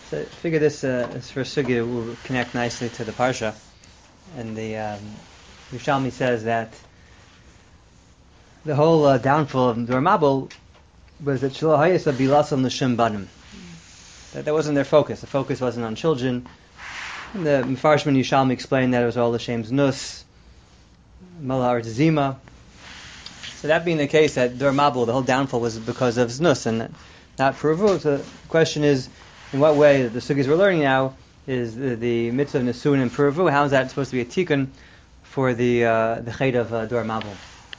So I figure this first sugya will connect nicely to the parsha, and the Yerushalmi says that the whole downfall of Dor Mabul was that Shelo Hayasa Bilasam L'Shem Banim. That wasn't their focus. The focus wasn't on children. And the Mefarshim Yerushalmi explained that it was all L'Shem's Nus, Malhar Zima. So that being the case, that Dor Mabul, the whole downfall was because of Znus and not Puravu. So the question is, in what way the sugis we're learning now is the mitzvah of Nesuin and Puravu? How is that supposed to be a tikkun for the chet of Dor Mabul?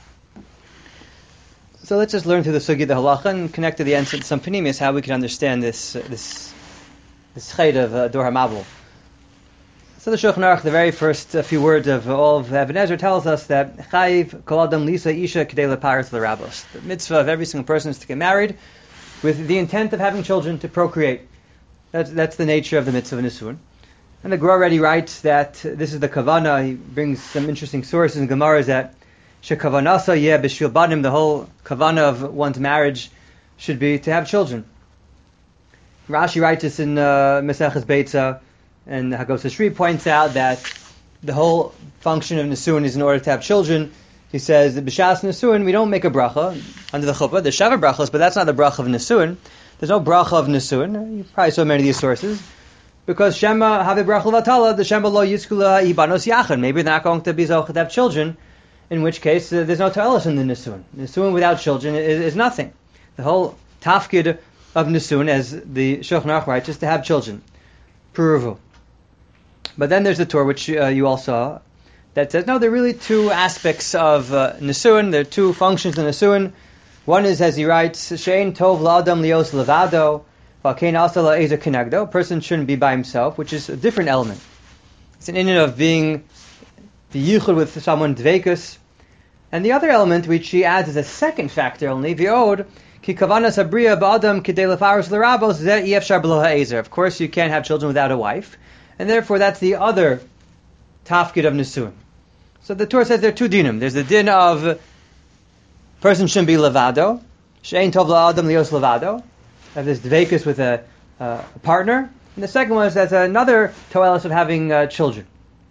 So let's just learn through the sugi the halacha and connect to the end some panimis how we can understand this chet of Dor Mabul. So the Shulchan Aruch, the very first few words of all of Even Ezra tells us that Chayiv kol adam lisa isha k'dei leparis l'rabos. The mitzvah of every single person is to get married with the intent of having children, to procreate. That's the nature of the mitzvah of Nisuin. And the Gra already writes that this is the kavana. He brings some interesting sources in Gemara that shekavanasa yeh b'shvil banim, the whole kavana of one's marriage should be to have children. Rashi writes this in Maseches Beitza, and Hagos Shri points out that the whole function of Nisuin is in order to have children. He says that b'shas Nisuin we don't make a bracha under the chuppah. There's Shava brachos, but that's not the bracha of Nisuin. There's no bracha of Nisuin. You probably saw many of these sources. Because Shema have a bracha vatala, the Shema lo yiskula ibanos yachan. Maybe they're not going to be zochah to have children, in which case there's no ta'elis in the Nisuin. Nisuin without children is nothing. The whole tafkid of Nisuin, as the Shulchan Aruch writes, is to have children. Puruvu. But then there's the Torah, which you all saw, that says, no, there are really two aspects of Nisuin. There are two functions in Nisuin. One is, as he writes, Shein tov la'adam lios levado, v'alkein asa la'ezer kenegdo. A person shouldn't be by himself, which is a different element. It's an inyan of being the yichud with someone, dveikus. And the other element, which he adds as a second factor only, v'od, ki kavanas abriya ba'adam k'dei lefaros l'rabos zeh yefshar b'lo ha'ezer. Of course, you can't have children without a wife. And therefore, that's the other tafkid of Nisuin. So the Torah says there are two dinim. There's the din of person shouldn't be levado, she'ein tov la'adam lios levado. Have this dveikus with a partner. And the second one is there's another toelis of having children.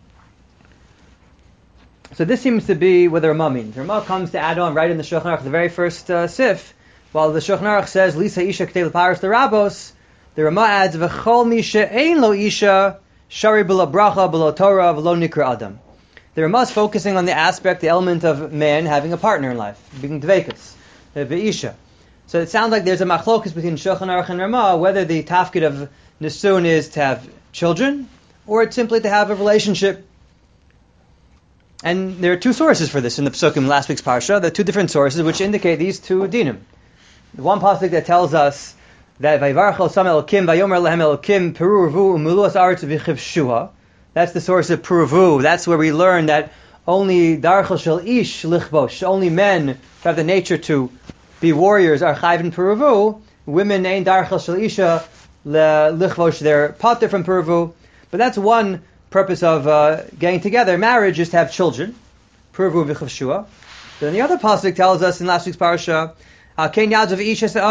So this seems to be what the Ramah means. The Ramah comes to add on right in the Shulchan Aruch, the very first sif, while the Shulchan Aruch says Lisa isha k'tei leparis l'rabos, the Ramah adds v'chol mi she'ein lo isha shari b'lo bracha b'lo Torah v'lo nikra adam. The Ramah is focusing on the aspect, the element of man having a partner in life, being dveikus, v'isha. So it sounds like there's a machlokus between Shulchan Aruch and Ramah, whether the tafkid of Nisuin is to have children, or it's simply to have a relationship. And there are two sources for this in the Pesukim last week's Parsha. There are two different sources which indicate these two dinim. The one pasuk that tells us that Vayvarach Osam Elokim Vayomer Lehem Elokim Peruvu Umuluas Aretz V'chivshuha. That's the source of Peruvu. That's where we learn that only Darchel Shel Ish Lichbosh, only men who have the nature to be warriors are Chayv in Peruvu. Women ain't Darchel Shel Isha Lichbosh, they're pater from Peruvu. But that's one purpose of getting together. Marriage is to have children. Peruvu V'chivshuha. Then the other pasuk tells us in last week's Parsha, a very different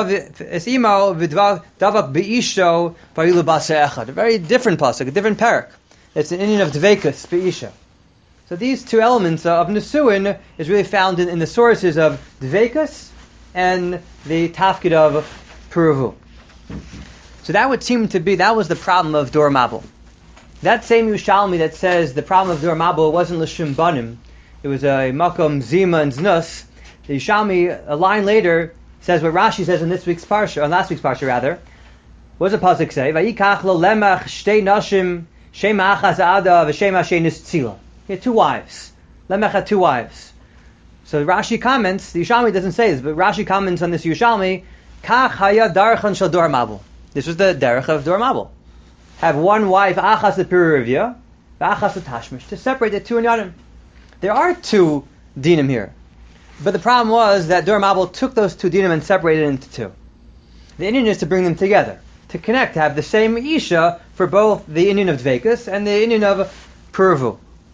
pasuk, a different parak. It's an inyan of dveikus be'isha. So these two elements of Nisuin is really found in the sources of dveikus and the tafkid of Puruvu. So that would seem to be, that was the problem of Dor Mabul. That same Yerushalmi that says the problem of Dor Mabul wasn't l'shum banim, it was a makom zima and znus. The Yerushalmi, a line later, says what Rashi says in this week's parsha, on last week's parsha rather. What does the pasuk say? Vayikach lo lemach shtei nashim shema achas ada v'shema shenis tzila. He had two wives. Lemach had two wives. So Rashi comments, the Yerushalmi doesn't say this, but Rashi comments on this Yerushalmi, kach haya darchan shel Dor Mabul. This was the derech of Dor Mabul. Have one wife, achas the pirurivya, v'achas the tashmish, to separate the two inyanim. There are two dinim here. But the problem was that Dor Mabul took those two dinim and separated it into two. The inyan is to bring them together, to connect, to have the same isha for both the inyan of dveikus and the inyan of puruvu.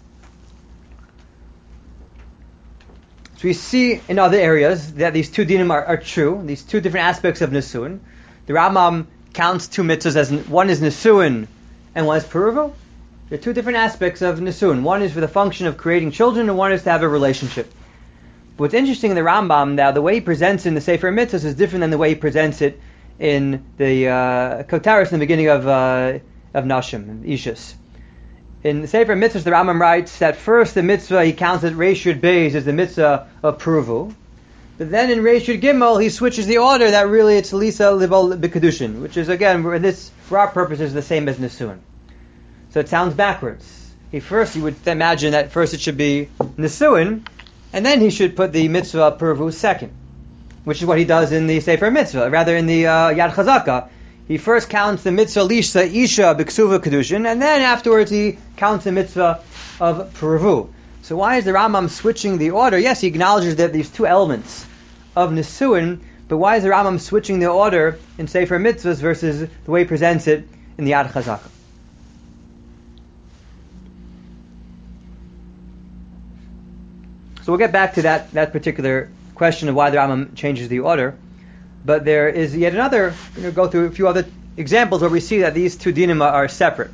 So we see in other areas that these two dinim are true, these two different aspects of Nisuin. The Rambam counts two mitzvahs as one is Nisuin and one is Peruvo. There are two different aspects of Nisuin. One is for the function of creating children, and one is to have a relationship. What's interesting in the Rambam, now the way he presents in the Sefer Mitzvahs is different than the way he presents it in the Kotaris in the beginning of Nashim, Ishus. In the Sefer Mitzvahs, the Rambam writes that first the mitzvah he counts as Reish Yud Beis as the mitzvah of Peruvu. But then in Reish Yud Gimel, he switches the order that really it's Lisa Libol B'Kedushin, which is, again, for our purposes, the same as Nisuin. So it sounds backwards. You would imagine that first it should be Nisuin, and then he should put the mitzvah Peruvu second, which is what he does in the Sefer Mitzvah. Rather, in the Yad Chazaka, he first counts the mitzvah Lisha Isha B'Ksuva Kedushin, and then afterwards he counts the mitzvah of Peruvu. So why is the Rambam switching the order? Yes, he acknowledges that these two elements of Nisuin, but why is the Rambam switching the order in Sefer Mitzvahs versus the way he presents it in the Yad Chazaka? So we'll get back to that particular question of why the Rambam changes the order. But there is yet another, we're going to go through a few other examples where we see that these two dinim are separate.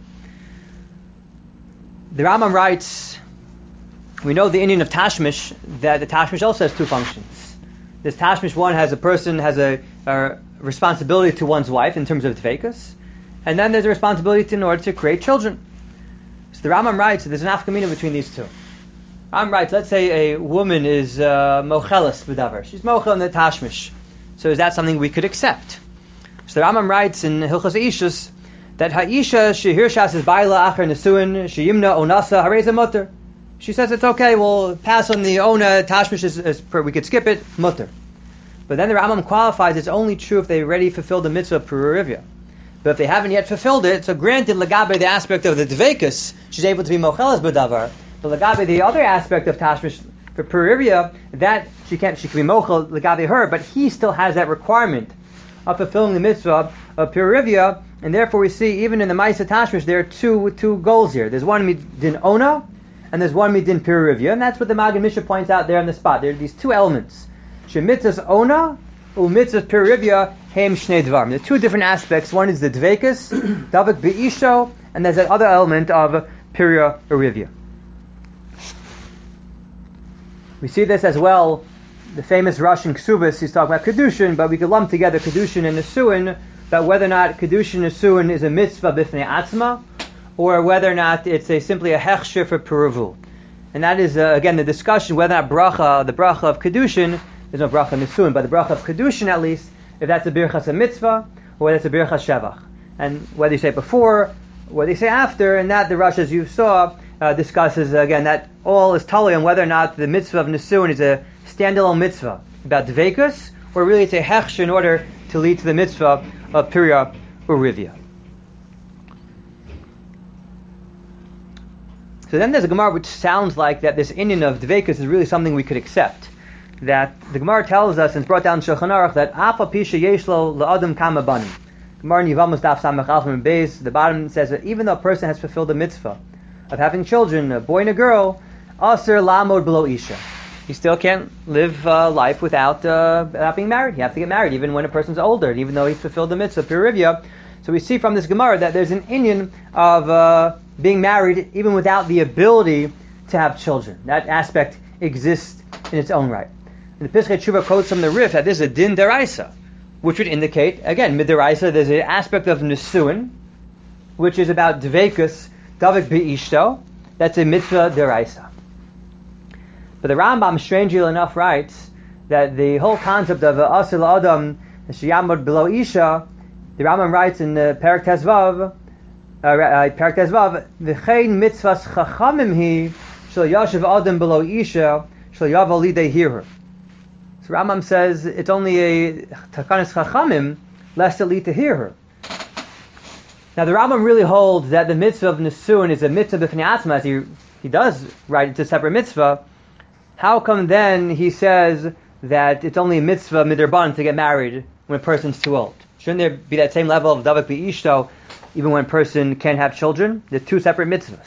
The Rambam writes, we know the Indian of Tashmish, that the Tashmish also has two functions. This Tashmish one has a responsibility to one's wife in terms of Dveikus, and then there's a responsibility in order to create children. So the Rambam writes that there's an afkamina between these two. Rambam writes, let's say a woman is mocheles b'davar. She's mochel in the Tashmish. So is that something we could accept? So the Rambam writes in Hilchos Ishus that ha'isha shehirshas is baila acher nesuin sheyimna onasa hareza mutter. She says it's okay, we'll pass on the ona, Tashmish we could skip it, mutter. But then the Rambam qualifies it's only true if they already fulfilled the mitzvah of Perurivya. But if they haven't yet fulfilled it, so granted Lagabe the aspect of the Dveikus, she's able to be mocheles b'davar, but Lagabe the other aspect of Tashmish for Perurivya, that she can be mochel Lagabe her, but he still has that requirement of fulfilling the mitzvah of Perurivya, and therefore we see even in the Ma'aseh Tashmish there are two goals here. There's one midin ona, and there's one midin Perurivya, and that's what the Magen Mishnah points out there on the spot. There are these two elements. Shemitzvahs ona, u'mitzvahs Perurivya, heim shnei dvarim. There are two different aspects. One is the dveikus, davik be'isho, and there's that other element of Perurivya. We see this as well, the famous Russian Ksubis, he's talking about Kedushin, but we could lump together Kedushin and Nisuin, about whether or not Kedushin Nisuin is a mitzvah b'fnei atzma, or whether or not it's simply a hechsher for Peruvu. And that is, again, the discussion whether or not the bracha of Kedushin, there's no bracha Nisuin, but the bracha of Kedushin at least, if that's a birchas a mitzvah, or whether it's a birchas shevach. And whether you say it before, whether you say after, and that the Rosh, as you saw, discusses, again, that all is totally on whether or not the mitzvah of Nisuin is a standalone mitzvah about Dveikus, or really it's a hechsher in order to lead to the mitzvah of Pirya Urivya. So then there's a Gemara which sounds like that this Indian of Dveikus is really something we could accept. That the Gemara tells us, and it's brought down in Shulchan Aruch, that Afa Pisha Yeshlo La'adam Kama Banim. Gemara Yivamos Daf Samach Alf and Beis, the bottom says that even though a person has fulfilled the mitzvah of having children, a boy and a girl, Aser Lamod Below Isha. You still can't live life without being married. You have to get married even when a person's older, even though he's fulfilled the mitzvah, Pirivya. So we see from this Gemara that there's an Indian of being married even without the ability to have children. That aspect exists in its own right. And the Pischei Tshuva quotes from the Rif that this is a din deraisa, which would indicate, again, mid deraisa, there's an aspect of Nisuin, which is about Dveikus, Davik Be'ishto, that's a mitzvah deraisa. But the Rambam, strangely enough, writes that the whole concept of Asil Adam Shiyamod Below Isha, the Rambam writes in Perek Tezvav, V'chein mitzvahs chachamim hi shel yashiv Adam Below Isha shel yaval lidei hirur. So Rambam says it's only a takanas chachamim lest it lead to hear her. Now the Rambam really holds that the mitzvah of Nisuin is a mitzvah b'fnei atzma, as he does write it's a separate mitzvah. How come then he says that it's only a mitzvah midraban to get married when a person's too old? Shouldn't there be that same level of davik bi'ishto even when a person can't have children? They're two separate mitzvahs.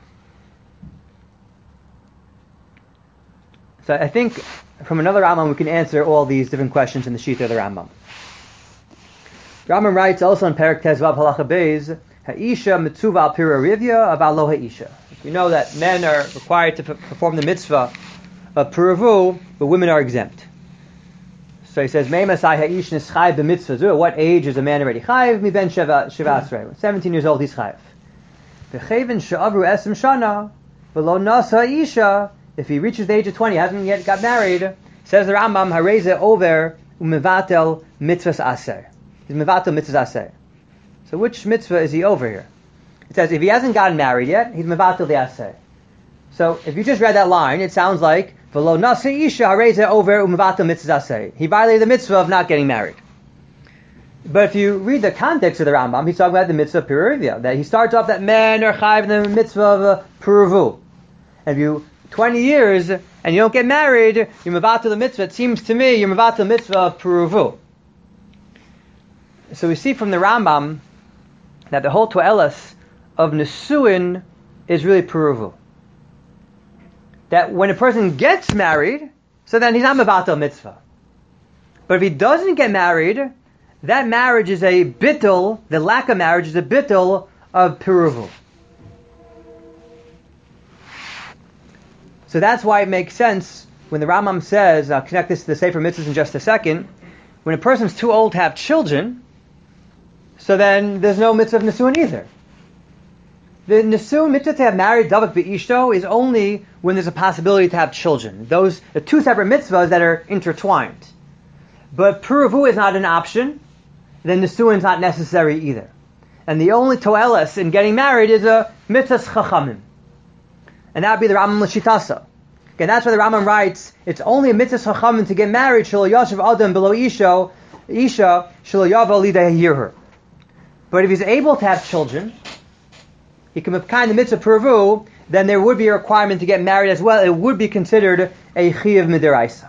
So I think from another Rambam we can answer all these different questions in the Shita of the Rambam. Rambam writes also in Perek Tezvav Halacha Beis, Ha'isha mitzuva al pira rivya aval lo ha'isha. We know that men are required to perform the mitzvah of piravu, but women are exempt. So he says, Meimasai ha'ish nischayv b'mitzvah. What age is a man already chayiv? Mi ben sheva asrei. 17 years old, he's chayiv. V'chevin she'avru esem shana v'lo nasa ha'isha. If he reaches the age of 20, hasn't yet got married, says the Rambam, hareze over u'mevatel mitzvahs aser. He's mevatel mitzvahs aser. So which mitzvah is he over here? It says if he hasn't gotten married yet, he's mevatel the aser. So if you just read that line, it sounds like v'lo nasa isha hareze over u'mevatel mitzvahs aser. He violated the mitzvah of not getting married. But if you read the context of the Rambam, he's talking about the mitzvah of piruvia. That he starts off that men are chayiv in the mitzvah of piruvu. If you 20 years and you don't get married, you're mevatel the mitzvah. It seems to me you're mevatel the mitzvah of piruvu. So we see from the Rambam that the whole toelas of nesuin is really piruvu. That when a person gets married, so then he's not mevatel mitzvah. But if he doesn't get married, that marriage is a bittul, the lack of marriage is a bittul of piruvu. So that's why it makes sense when the Rambam says, I'll connect this to the Sefer Mitzvahs in just a second, when a person's too old to have children, so then there's no mitzvah of nesuin either. The nesuin mitzvah to have married davak be'ishto is only when there's a possibility to have children. Those are two separate mitzvahs that are intertwined. But piruvu is not an option, then nesuin is not necessary either. And the only toelas in getting married is a mitzvahs chachamim. And that would be the Rambam L'shitasa. Okay, that's why the Rambam writes, it's only a mitzvah chachamim to get married, shelo yashav adam below isha shelo yava lideh yirher. But if he's able to have children, he can kind the mitzvah piruvu, then there would be a requirement to get married as well. It would be considered a chiyuv midiraisa.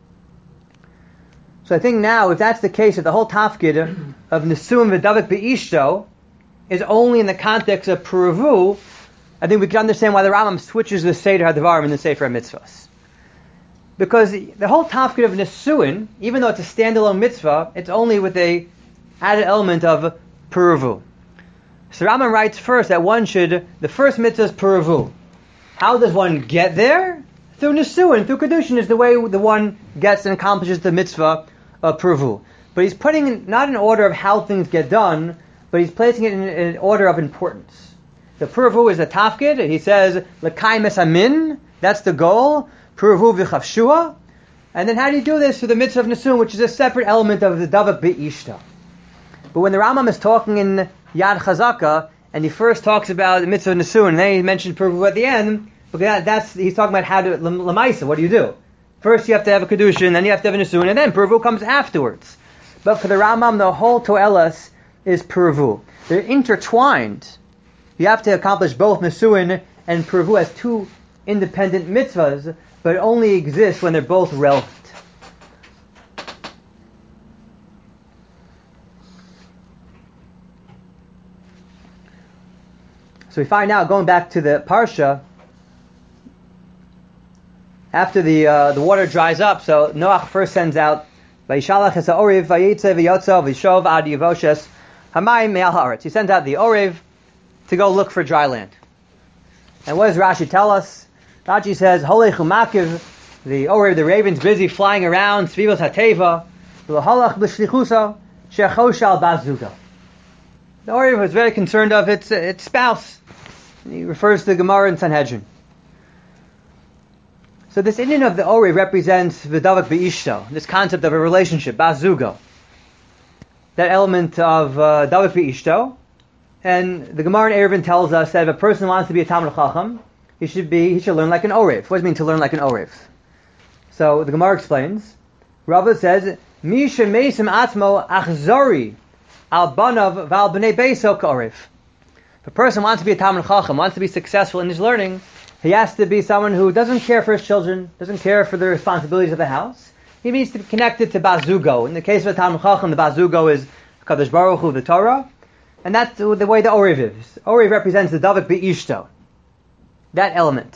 So I think now, if that's the case, if the whole tafkid of nesuim v'davik be'ishto is only in the context of piruvu, I think we can understand why the Rambam switches the Seder HaDevarim in the Sefer HaMitzvahs. Because the whole tafkid of nesuin, even though it's a standalone mitzvah, it's only with a added element of piruvu. So Rambam writes first that the first mitzvah is piruvu. How does one get there? Through nesuin, through kedushin is the way the one gets and accomplishes the mitzvah of piruvu. But he's putting it not in order of how things get done, but he's placing it in an order of importance. The piruvu is the tafkid. He says, l'kai mesamin, that's the goal. Piruvu v'chavshua. And then how do you do this? Through the mitzvah of nesuin, which is a separate element of the davak be'ishta. But when the Rambam is talking in Yad Chazaka, and he first talks about the mitzvah of nesuin, and then he mentions piruvu at the end, because he's talking about how to, l'maisa, what do you do? First you have to have a kedushin, then you have to have a nesuin, and then piruvu comes afterwards. But for the Rambam, the whole toelas is piruvu. They're intertwined. You have to accomplish both nesuin and piruvu as two independent mitzvahs, but it only exists when they're both relevant. So we find out, going back to the parsha, after the water dries up, so Noach first sends out Vayishalach es ha'oriv vayitze v'yotzo v'shov ad yivoshes hamayim me'al ha'aretz. He sends out the oriv to go look for dry land. And what does Rashi tell us? Rashi says, Holech u'makiv, the oriv, the raven's busy flying around, svivos ha'teva, v'lohalach b'shlichusa, shechoshal bazuga. The oriv was very concerned of its spouse. He refers to the Gemara in Sanhedrin. So this Indian of the oriv represents v'davak be'ishto, this concept of a relationship, bazuga. That element of davak be'ishto. And the Gemara in Eruvin tells us that if a person wants to be a Talmid Chacham, he should learn like an oriv. What does it mean to learn like an oriv? So the Gemara explains. Rava says, Mi shemeisim atmo achzori al banav v'al b'nei beiso ka'oriv. If a person wants to be a Talmid Chacham, wants to be successful in his learning, he has to be someone who doesn't care for his children, doesn't care for the responsibilities of the house. He needs to be connected to bazugo. In the case of a Talmid Chacham, the bazugo is Kadosh Baruch Hu, the Torah. And that's the way the oriv is. Oriv represents the davak be'ishto. That element.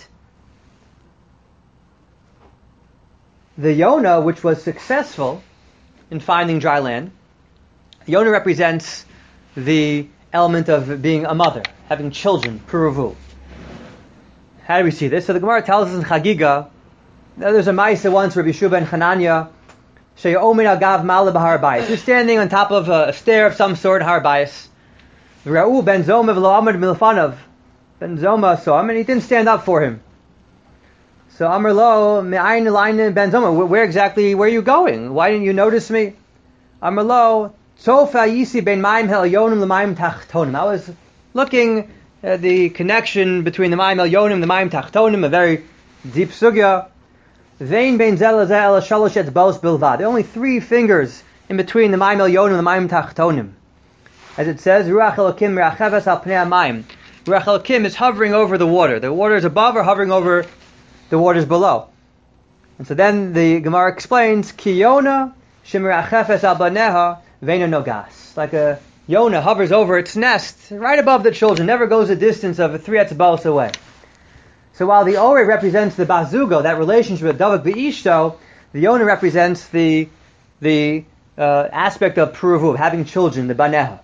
The Yonah, which was successful in finding dry land, Yonah represents the element of being a mother, having children, Puruvu. How do we see this? So the Gemara tells us in Chagiga, there's a Maisa once where Rabbi Shua ben Chananya, She'omin agav ma'ale b'har bayis. He's standing on top of a stair of some sort, Har Bayis. Ra'u ben Zoma v'lo amad milfanav. Ben Zoma saw him and he didn't stand up for him. So Amar lo me'ayin elayin ben Zoma. Where are you going? Why didn't you notice me? Amar lo tzofa yisi ben ma'im ha'elyonim l'ma'im tachtonim. I was looking at the connection between the ma'im elyonim and the ma'im tachtonim, a very deep sugya. Vein ben zel lezeh ela shalosh etzbaos bilvad. There are only 3 fingers in between the ma'im elyonim and the ma'im tachtonim. As it says, Ruach Elokim me'acheves al pnei hamayim. Ruach Elokim is hovering over the water. The water is above or hovering over the waters below. And so then the Gemara explains, Ki Yonah shemerachefes al baneha veina nogas. Like a Yonah hovers over its nest right above the children, never goes a distance of 3 etzbaos away. So while the Ore represents the bazugo, that relationship with Davak Be'ishto, the Yonah represents the aspect of Puruvu, of having children, the baneha.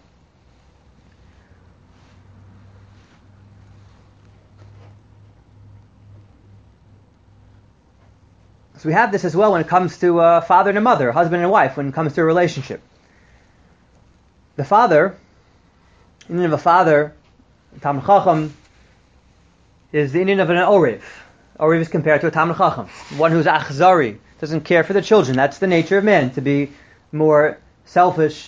So we have this as well when it comes to father and a mother, husband and wife, when it comes to a relationship. The father, in the name of a father, Talmid Chacham, is the Indian of an Orev. Orev is compared to a Talmid Chacham, one who's achzari, doesn't care for the children. That's the nature of man, to be more selfish,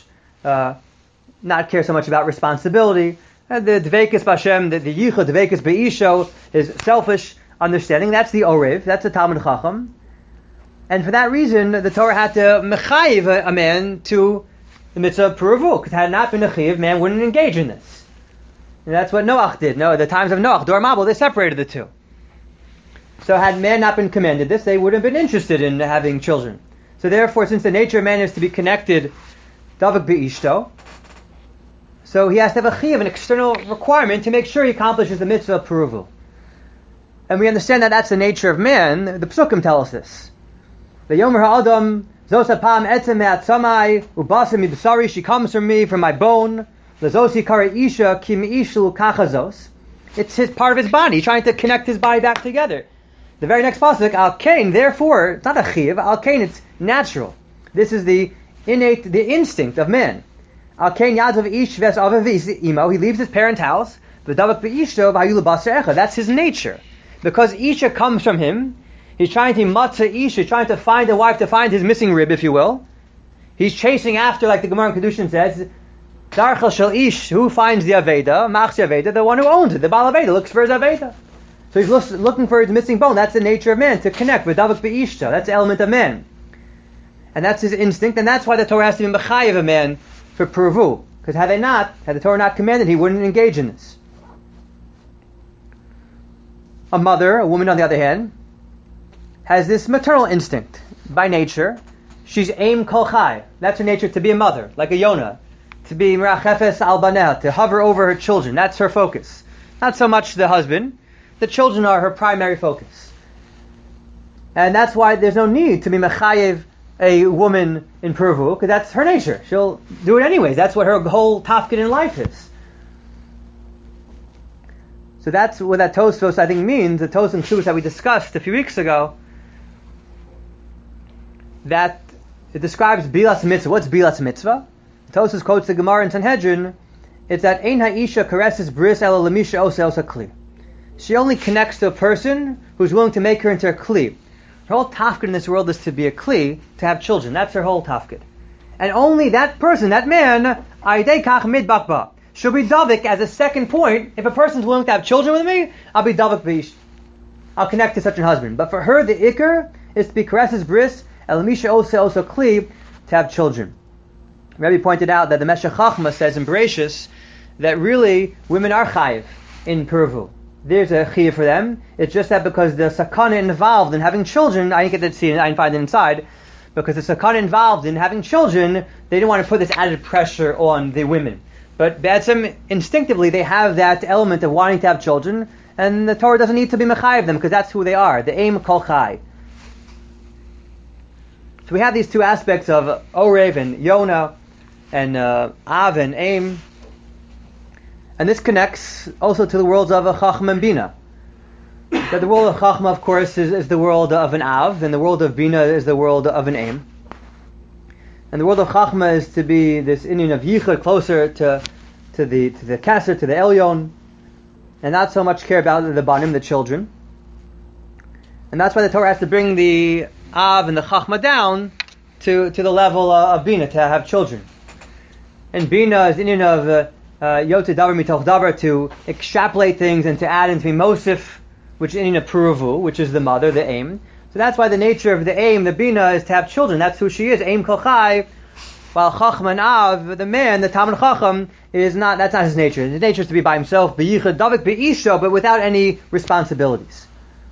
not care so much about responsibility. The Dveikus B'Hashem, the Yichud Dveikus Be'isho, is selfish understanding. That's the Orev, that's the Talmid Chacham. And for that reason, the Torah had to mechayiv a man to the mitzvah of Puruvu, because had it not been a chiv, man wouldn't engage in this. And that's what Noach did. No, at the times of Noach, Dor Mabul, they separated the two. So had man not been commanded this, they wouldn't have been interested in having children. So therefore, since the nature of man is to be connected, Davak Be'ishto, so he has to have a chiv, an external requirement, to make sure he accomplishes the mitzvah of Puruvu. And we understand that that's the nature of man. The Psukim tell us this. The Yomer Ha'adam, Zosapam etzem me'atzamai, ubasim mibsari, she comes from me, from my bone. Lezosi kare isha, ki me'ishlu kachazos. It's part of his body, trying to connect his body back together. The very next pasuk, al kain, therefore, it's not a chiv, al kain, it's natural. This is the innate, the instinct of man. Al kain yadav ish ves avav imo, he leaves his parents' house, v'davak be'ishto v'hayu l'basar echa. That's his nature. Because Isha comes from him, he's trying to matzah Isha, trying to find a wife, to find his missing rib, if you will. He's chasing after, like the Gemara in Kedushin says, Darchel shel Ish, who finds the Aveda, Machzi Aveda, the one who owns it, the Baal Aveda, looks for his Aveda. So he's looking for his missing bone. That's the nature of man, to connect with Davak Be'ishta. That's the element of man. And that's his instinct, and that's why the Torah has to be mechayiv a man for Puruvu. Because had the Torah not commanded, he wouldn't engage in this. A mother, a woman on the other hand, has this maternal instinct by nature. She's aim kol chai. That's her nature, to be a mother, like a Yonah. To be merachefes al baneh, to hover over her children. That's her focus. Not so much the husband. The children are her primary focus. And that's why there's no need to be mechayev a woman in Puruvu, because that's her nature. She'll do it anyways. That's what her whole tafkid in life is. So that's what that Tosfos, I think, means. The Tosfos and Ksubos that we discussed a few weeks ago, that it describes Bilas Mitzvah. What's Bilas Mitzvah? Tosfos quotes the Gemara in Sanhedrin. It's that Ein ha'isha caresses bris ela lemisha osa osa kli. She only connects to a person who's willing to make her into a kli. Her whole tafkid in this world is to be a kli, to have children. That's her whole tafkid. And only that person, that man, aydei kach midbakba, she'll be davik as a second point. If a person's willing to have children with me, I'll be davik b'ish. I'll connect to such a husband. But for her, the ikr is to be caresses bris ela lemisha osa osa kli, to have children. Rebbe pointed out that the Meshech Chachma says in Bereshis that really women are chayiv in Puruvu. There's a chiyuv for them. It's just that because the sakana involved in having children, I didn't get to see it, I didn't find it inside, because the sakana involved in having children, they didn't want to put this added pressure on the women. But B'etzem, instinctively, they have that element of wanting to have children, and the Torah doesn't need to be mechayiv them, because that's who they are, the aim kol chai. So we have these two aspects of Orev and Yonah, and Av and Aim. And this connects also to the worlds of Chachma and Bina. That the world of Chachma, of course, is the world of an Av, and the world of Bina is the world of an Aim. And the world of Chachma is to be this Indian of Yichud, closer to the Keser, to the Elyon, and not so much care about the Banim, the children. And that's why the Torah has to bring the Av and the Chachma down to the level of Bina, to have children. And Bina is Indian of Yotze Davar Mitoch Davar, to extrapolate things and to add into Mosif, which is Indian of Puruvu, which is the mother, the Aim. So that's why the nature of the Aim, the Bina, is to have children. That's who she is, Aim Kochai. While Chachma and Av, the man, the Talmid Chacham, that's not his nature. His nature is to be by himself, B'yichud Davik B'isho, but without any responsibilities.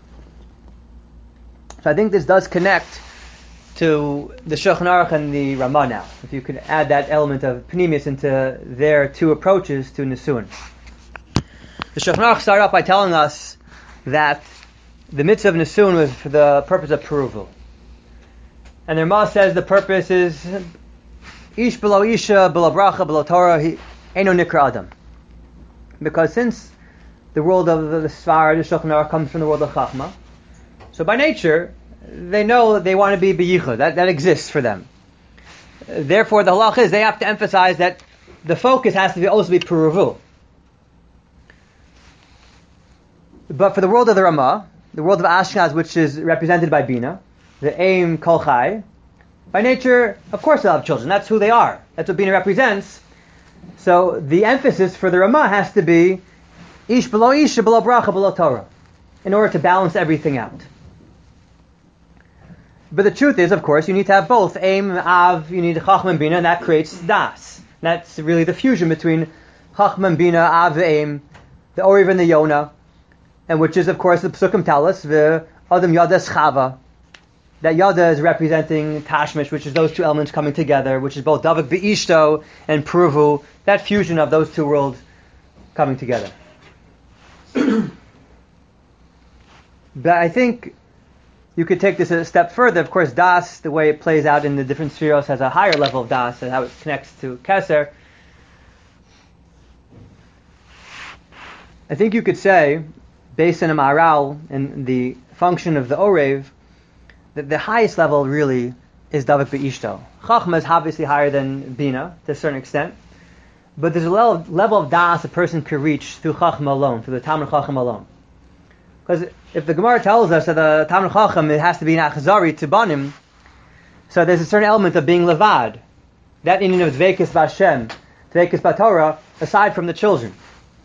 So I think this does connect to the Shulchan Aruch and the Ramah now. If you could add that element of Pnimius into their two approaches to Nisuin. The Shulchan Aruch started off by telling us that the mitzvah of Nisuin was for the purpose of Puruvu. And the Ramah says the purpose is Ish below Isha, below Bracha, below Torah, Eino Nikra Adam. Because since the world of the Svar, the Shulchan Aruch, comes from the world of Chachma, so by nature, they know that they want to be B'yichud. That exists for them. Therefore, the halach is they have to emphasize that the focus has to also be Puruvu. But for the world of the Ramah, the world of Ashkenaz, which is represented by Bina, the Aim Kol Chai, by nature, of course they'll have children. That's who they are. That's what Bina represents. So the emphasis for the Ramah has to be Ish below Isha, below Bracha, below Torah, in order to balance everything out. But the truth is, of course, you need to have both Aim, Av, you need Chachma and Bina, and that creates Das. And that's really the fusion between Chachma and Bina, Av, Aim, the Oriv and the Yonah, and which is, of course, the Psukim tell us, the Adam Yada Schava. That Yada is representing Tashmish, which is those two elements coming together, which is both Davik Be'ishto and Puruvu, that fusion of those two worlds coming together. But I think you could take this a step further. Of course, Das, the way it plays out in the different spheros, has a higher level of Das, and how it connects to Keser. I think you could say, based on a Maharal and the function of the Orev, that the highest level really is Davik Be'ishto. Chachma is obviously higher than Bina, to a certain extent. But there's a level of Das a person could reach through Chachma alone, through the Talmid Chacham alone. Because if the Gemara tells us that the Talmid Chacham, it has to be an Achazari to Banim, so there's a certain element of being Levad. That meaning of Dveikus B'Hashem, Dveikus B'Torah, aside from the children.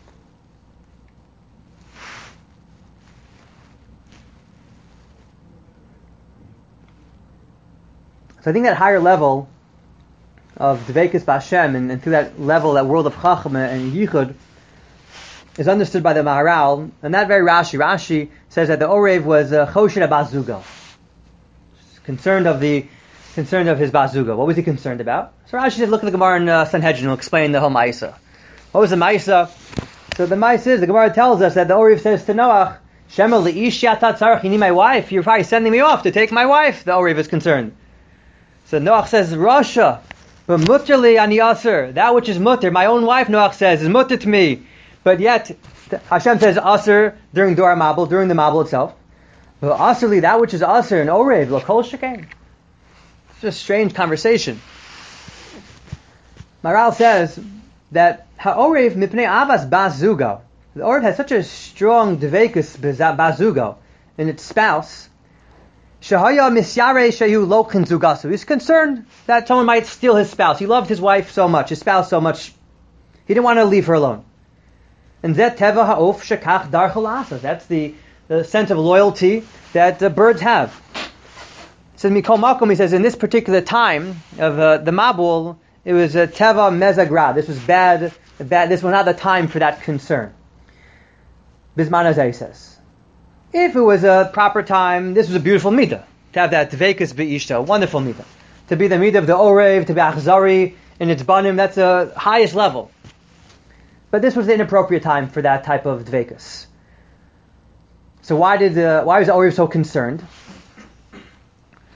So I think that higher level of Dveikus B'Hashem, and through that level, that world of Chachma and Yichud, is understood by the Maharal, and that very Rashi says that the Orev was Choshen Bazugo, concerned of his Bazugo. What was he concerned about? So Rashi says, look at the Gemara in Sanhedrin, will explain the whole Maisa. What was the Maisa? So the Maisa is, the Gemara tells us that the Orev says to Noach, Shema li'ish yatat tzarech, you need my wife, you're probably sending me off to take my wife. The Orev is concerned. So Noach says, Rasha, but mutter li ani aser, that which is mutter, my own wife, Noach says, is mutter to me. But yet, Hashem says aser during Dor Mabul, during the Mabul itself. But aserli, that which is aser, and Orev, l'kol shekain. It's a strange conversation. Maharal says that ha'orev mipnei avas bazugo. The Orev has such a strong dveikus bazugo in its spouse. Shahaya misyare shehu lokin zugasu. He's concerned that someone might steal his spouse. He loved his wife so much, his spouse so much, he didn't want to leave her alone. And zet teva ha'of shekach dar chalasa. That's the sense of loyalty that birds have. It says Mikol Makom, he says, in this particular time of the Mabul, it was a teva mezagra. This was bad. This was not the time for that concern. Bisman Azay says. If it was a proper time, this was a beautiful midah. To have that Dveikus Be'ishta, a wonderful midah. To be the midah of the Orev, to be Achzari in its banim, that's the highest level. But this was the inappropriate time for that type of Dveikus. So why was the Orev so concerned?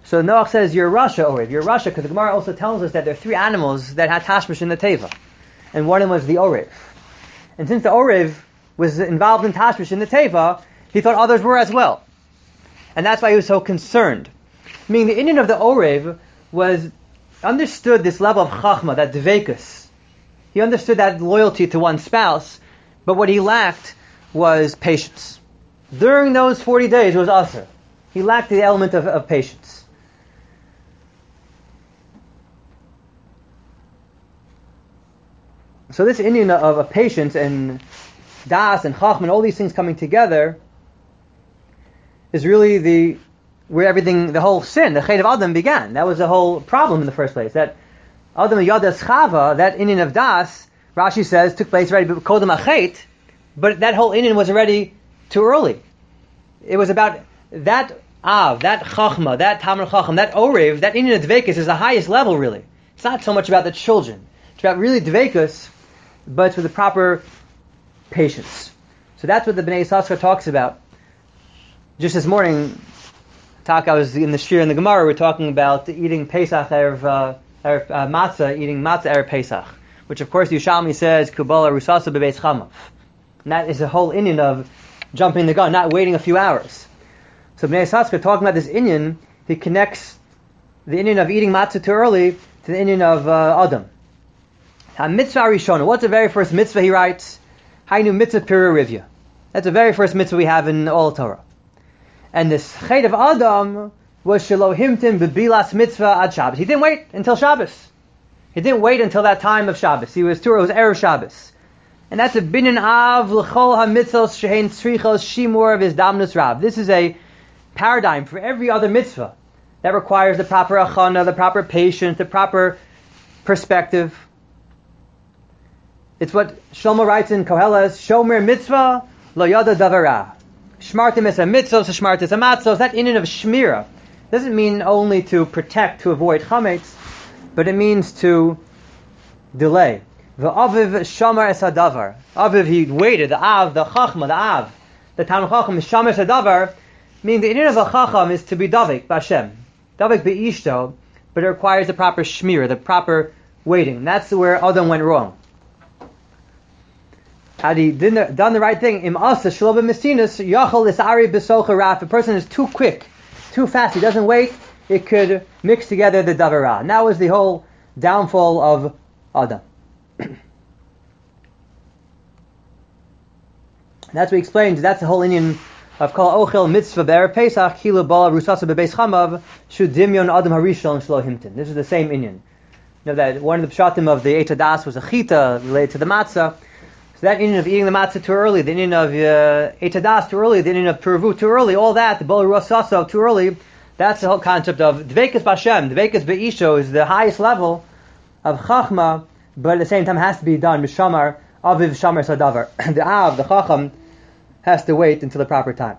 So Noach says, you're Rasha, Orev. You're Rasha, because the Gemara also tells us that there are three animals that had tashmish in the teva. And one of them was the Orev. And since the Orev was involved in tashmish in the teva, he thought others were as well. And that's why he was so concerned. Meaning the Indian of the Orev was understood this level of chachma, that dveikus. He understood that loyalty to one's spouse, but what he lacked was patience. During those 40 days, it was asr. He lacked the element of patience. So this Indian of patience and das and chachma and all these things coming together is really where everything, the whole sin, the chet of Adam began. That was the whole problem in the first place. That Adam Yadas Chava, that Indian of das, Rashi says, took place already kodem achet, but that whole Indian was already too early. It was about that av, that chachma, that tamar chacham, that orev, that Indian of dveikus is the highest level really. It's not so much about the children. It's about really dveikus, but it's with the proper patience. So that's what the Bnei Yissaschar talks about. Just this morning, I was in the Shir in the Gemara, we're talking about eating Pesach matzah, eating matzah erev Pesach, which of course Yushalmi says, Kubala Rusasa bebeis chamav. And that is the whole inyan of jumping the gun, not waiting a few hours. So Bnei Yissaschar, talking about this inyan, he connects the inyan of eating matzah too early to the inyan of Adam. Mitzvah Rishona, what's the very first mitzvah he writes? Hainu mitzvah pira rivya. That's the very first mitzvah we have in all Torah. And this chet of Adam was shelo himtin bebilas mitzvah ad Shabbos. He didn't wait until Shabbos. He didn't wait until that time of Shabbos. It was Erev Shabbos. And that's a binyan av l'chol ha-mitzvos shehein tzrichos shimur of his damnus rav. This is a paradigm for every other mitzvah that requires the proper achana, the proper patience, the proper perspective. It's what Shlomo writes in Koheles, Shomer mitzvah lo yada davara. Shmartim es a mitzvah, so shmartim es a matzos. That inyan of shmira doesn't mean only to protect, to avoid chametz, but it means to delay. V'aviv shamar es hadavar. Aviv, he waited. The av, the chachma, the av, the Talmud Chacham is shamar es hadavar, meaning the inyan of a chacham is to be davik b'Hashem, davik b'ishto, but it requires the proper shmira, the proper waiting. That's where Adam went wrong. Had he done the right thing, im asa shloba misinus yachol isari besocha raf. If a person is too quick, too fast, he doesn't wait, it could mix together the davara. And that was the whole downfall of Adam. That's what he explains. That's the whole inyan of kol ochel mitzvah be'erev Pesach kilo bala rusasa bebeis chamav shu dimyon Adam harishon shlo himtin. This is the same inyan. You know that one of the pshatim of the Eitz Hadas was a chita related to the matzah. So that inyan of eating the matzah too early, the inyan of Eitz Hadas too early, the inyan of Puravu too early, all that, the Bala Ruasaso too early, that's the whole concept of Dveikus B'Hashem. Dveikus B'Isho is the highest level of Chachma, but at the same time has to be done B'Shamar, Aviv Shamar Sadavar. The Av, the Chacham, has to wait until the proper time.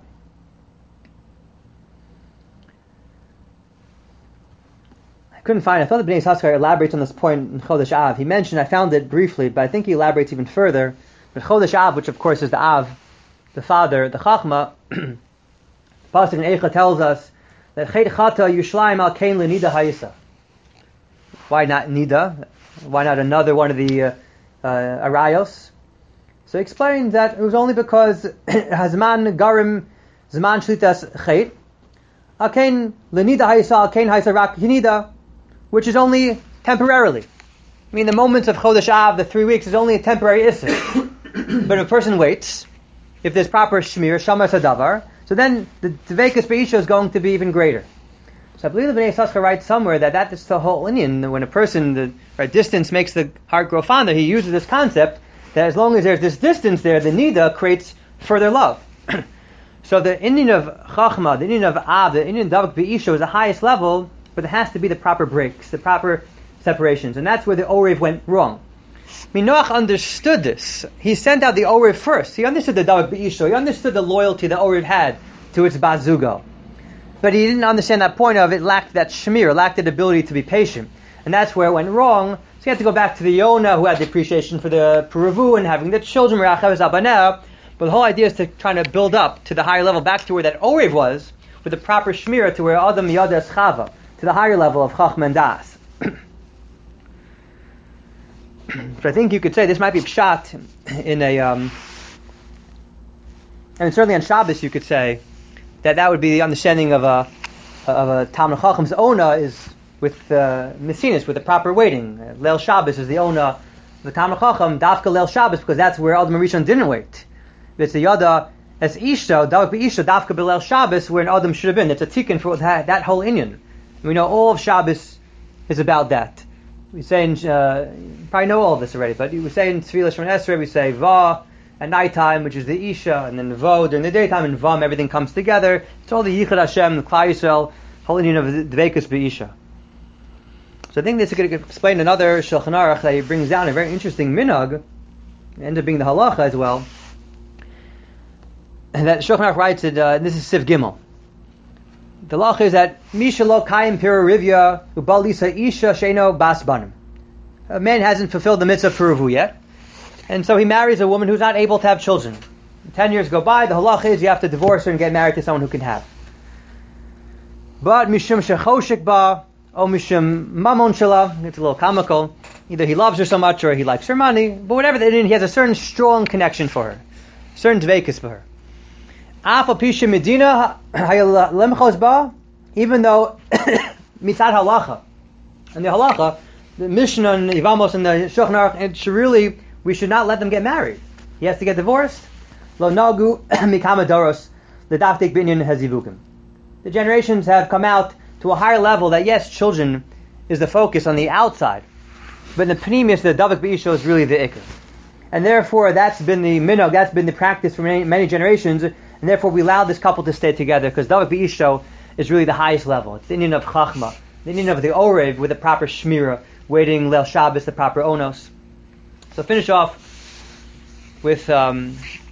I thought the Bnei Yissaschar elaborates on this point in Chodesh Av. He mentioned, I found it briefly, but I think he elaborates even further. But Chodesh Av, which of course is the Av, the father, the Chachma, the Pasuk in Eicha tells us that Chet Chata Yushlayim Al Kain L'Nida Hayisa. Why not Nida? Why not another one of the Arayos? So he explains that it was only because Hazman Garim Zman Shlitas Chet Al Kain L'Nida Hayisa Al Kain Hayisa Rak Hinida, which is only temporarily. I mean, the moments of Chodesh Av, the 3 weeks, is only a temporary issur. But if a person waits, if there's proper shmir, shamar sadavar, so then the dveikus b'isha is going to be even greater. So I believe the Bnei Yissaschar writes somewhere that is the whole inyan. When a person, the right distance makes the heart grow fonder, he uses this concept that as long as there's this distance there, the nida creates further love. So the inyan of chachma, the inyan of av, the inyan davak b'isha is the highest level, but there has to be the proper breaks, the proper separations. And that's where the Orev went wrong. Noach understood this. He sent out the Orev first. He understood the Davak B'Isho. He understood the loyalty the Orev had to its Bazugo. But he didn't understand that point of it lacked that shmir, lacked that ability to be patient. And that's where it went wrong. So you have to go back to the Yonah, who had the appreciation for the Puravu and having the children, Rachav Zabanah. But the whole idea is to try to build up to the higher level, back to where that Orev was with the proper shmira to where Adam Yada Chava, to the higher level of Chachma and Das. So I think you could say this might be pshat in a, and certainly on Shabbos you could say that would be the understanding of a Talmud Chacham's ona is with Messinas, with the proper waiting. Leil Shabbos is the ona of the Talmud Chacham, Dafka Leil Shabbos, because that's where Adam Rishon didn't wait. It's the Yada as Isha, Davak B'Isha, Dafka B'Leil Shabbos, where an Adam should have been. It's a tikkun for that whole inyan. We know all of Shabbos is about that. We say, you probably know all of this already, but we say in Tfilah Shemon Esrei, we say Va at nighttime, which is the Isha, and then Vo during the daytime, and Vam, everything comes together. It's all the Yichud Hashem, the Klal Yisrael, whole inyan of the Dveikus B'Isha. So I think this is going to explain another Shulchan Aruch that he brings down a very interesting minhag, end up being the halacha as well. And that Shulchan Aruch writes that this is Siv Gimel. The halacha is that Misha lo kaim pira rivya ubalisa isha sheino bas banim. A man hasn't fulfilled the mitzvah piravu yet, and so he marries a woman who's not able to have children. 10 years go by, the halacha is you have to divorce her and get married to someone who can have. But mishum shechoshik ba o mishum mamon shela, it's a little comical. Either he loves her so much or he likes her money, but whatever the he has a certain strong connection for her, certain dveikus for her. Even though mitzad halacha, and the halacha, the Mishnah and Yevamos and the Shulchan Aruch, we should not let them get married. He has to get divorced. Lo nagu mikama doros l'daftek binyan hazivukim. The generations have come out to a higher level that yes, children is the focus on the outside, but in the pneumius, the davak b'isha is really the ikar. And therefore, that's been the minhag, that's been the practice for many generations. And therefore we allow this couple to stay together because Davak B'Isho is really the highest level. It's the inyan of Chachma, the inyan of the Orev with the proper Shmira, waiting Leil Shabbos, the proper Onos. So finish off with a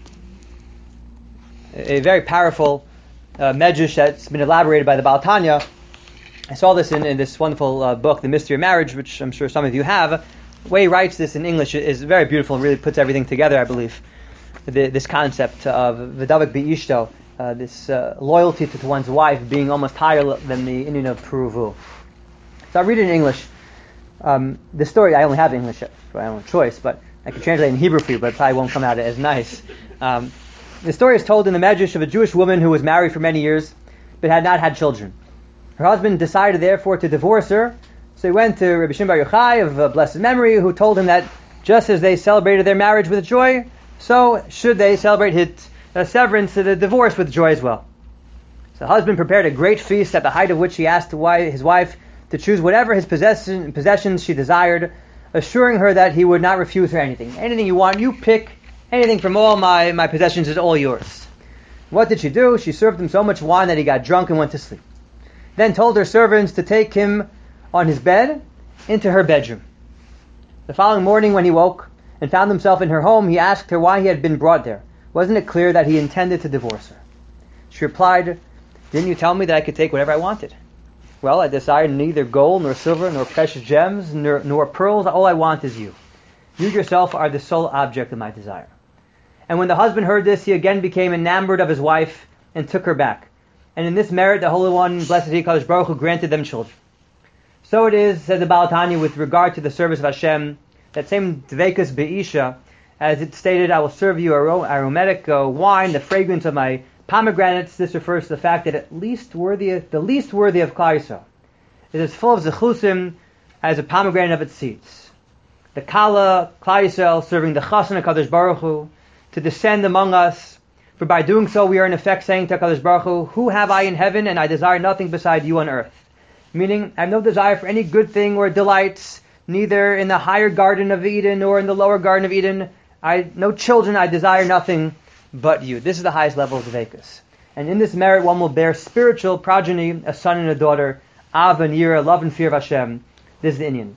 very powerful medrash that's been elaborated by the Baal Tanya. I saw this in this wonderful book, The Mystery of Marriage, which I'm sure some of you have. The way he writes this in English is very beautiful and really puts everything together, I believe. This concept of V'davak B'Ishto, this loyalty to one's wife being almost higher than the inyan of Puruvu. So I'll read it in English. The story, I only have English, so I don't have a choice, but I can translate it in Hebrew for you, but it probably won't come out as nice. The story is told in the Medrash of a Jewish woman who was married for many years, but had not had children. Her husband decided, therefore, to divorce her, so he went to Rabbi Shimon Bar Yochai of blessed memory, who told him that just as they celebrated their marriage with joy, so should they celebrate his severance, the divorce, with joy as well. So the husband prepared a great feast, at the height of which he asked his wife to choose whatever his possessions she desired, assuring her that he would not refuse her anything. Anything you want, you pick. Anything from all my possessions is all yours. What did she do? She served him so much wine that he got drunk and went to sleep. Then told her servants to take him on his bed into her bedroom. The following morning when he woke and found himself in her home, he asked her why he had been brought there. Wasn't it clear that he intended to divorce her? She replied, "Didn't you tell me that I could take whatever I wanted? Well, I desired neither gold, nor silver, nor precious gems, nor pearls. All I want is you. You yourself are the sole object of my desire." And when the husband heard this, he again became enamored of his wife and took her back. And in this merit, the Holy One, blessed be HaKadosh Baruch Hu, granted them children. So it is, says the Baal Tanya, with regard to the service of Hashem, that same Dveikus Be'isha, as it stated, I will serve you aromatic wine, the fragrance of my pomegranates. This refers to the fact that the least worthy of Klal Yisrael is as full of zechusim as a pomegranate of its seeds. The Kala, Klal Yisrael, serving the Chassan HaKadosh Baruch Hu, to descend among us, for by doing so we are in effect saying to HaKadosh Baruch Hu, who have I in heaven, and I desire nothing beside you on earth. Meaning, I have no desire for any good thing or delights, neither in the higher garden of Eden nor in the lower garden of Eden. No children, I desire nothing but you. This is the highest level of Dveikus. And in this merit one will bear spiritual progeny, a son and a daughter, Av and Yira, love and fear of Hashem. This is the inyan.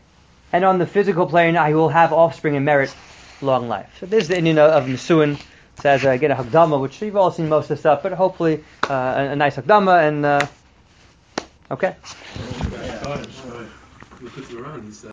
And on the physical plane, I will have offspring and merit long life. So this is the inyan of Nisuin. It says, again, a Hakdama, which you've all seen most of the stuff, but hopefully a nice Hakdama, and okay.